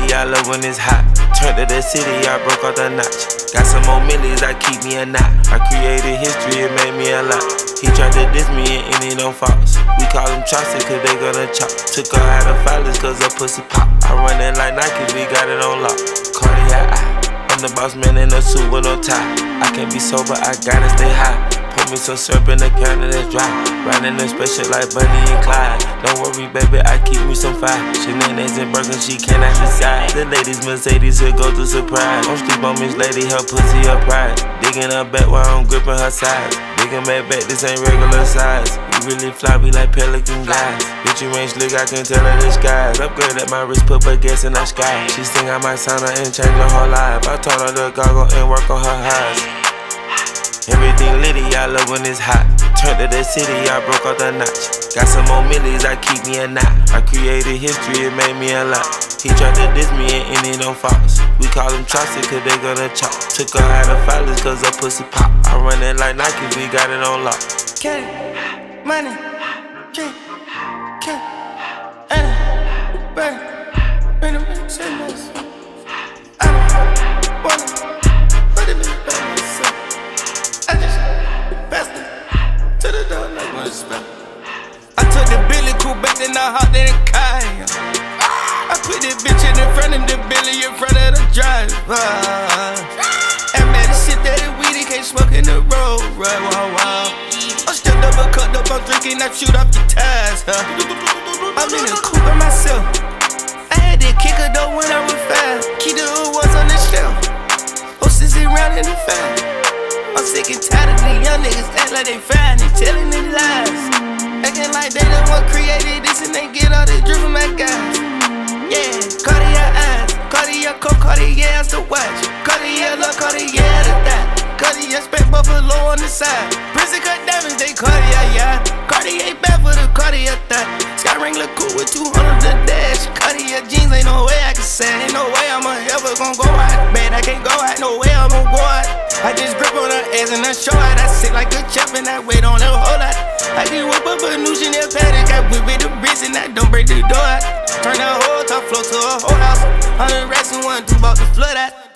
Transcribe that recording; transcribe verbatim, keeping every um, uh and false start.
I love when it's hot. Turned to the city, I broke off the notch. Got some more millies, I keep me a knot. I created history, it made me a lot. He tried to diss me and any don't false. We call them chopsticks cause they gonna chop. Took her out of filers cause her pussy pop. I run it like Nike, we got it on lock. Cardiac eye, I'm the boss man in a suit with no tie. I can't be sober, I gotta stay high. Pour me some syrup in the counter that's dry. Riding the special like Bunny and Clyde. Don't worry, baby, I keep me some fire. Shenanigans and Birkin, she cannot decide. The ladies Mercedes, here go to surprise. Don't sleep on Miss Lady, her pussy, her pride. Digging her back while I'm gripping her sides. Digging back back, this ain't regular size. You really fly, we like pelican guys. Bitch, you ain't slick, I can tell her the skies. Upgrade at my wrist, put her gas in the sky. She think I might sign her and change her whole life. I told her to goggle and work on her highs. Everything litty, I love when it's hot. Turned to the city, I broke off the notch. Got some more millies, I keep me a knot. I created history, it made me a lot. He tried to diss me and any don't false. We call them chopsticks cause they gonna chop. Took her out of filers cause her pussy pop. I run it like Nike, we got it on lock. K, money, K, K, Anna, burn, burn the bitch, say this. I don't wanna, put it in back myself. I just passed it to the door like one spell. I took the Billy Cool back, then I hopped in the car. I put this bitch in front of the Billy in front of the driver. And man, the shit that it weed, can't smoke in the road, right? Wow, wow. I'm still double cut up, I'm drinking, I shoot off the tires, huh? I'm in the coupe by myself. I had to kick her though when I was fast. Keep the awards on the shelf. Hostess around in the fast. I'm sick and tired of the young niggas act like they fine and telling their lies. Acting like they the one created this and they get all this drip from my guys. Yeah, Cartier eyes, Cartier coat, Cartier has to watch. Cartier look, Cartier the thigh. Cartier spec buffalo on the side. Prison cut diamonds, they Cartier, yeah. Cartier bad for the Cartier thigh. Sky ring look cool with two hundred the dash. Cartier jeans, ain't no way I can say. Ain't no way I'm ever gon' go out. Man, I can't go out, no way I'm gon' go out. I just grip on her ass and I show out. I sit like a champ and I wait on her whole lot. I just whip up a new Chanel paddock. I whip with the bricks and I don't break the door out. Turn that whole top floor to a whole house. Hundred racks and one, two bought the flood out.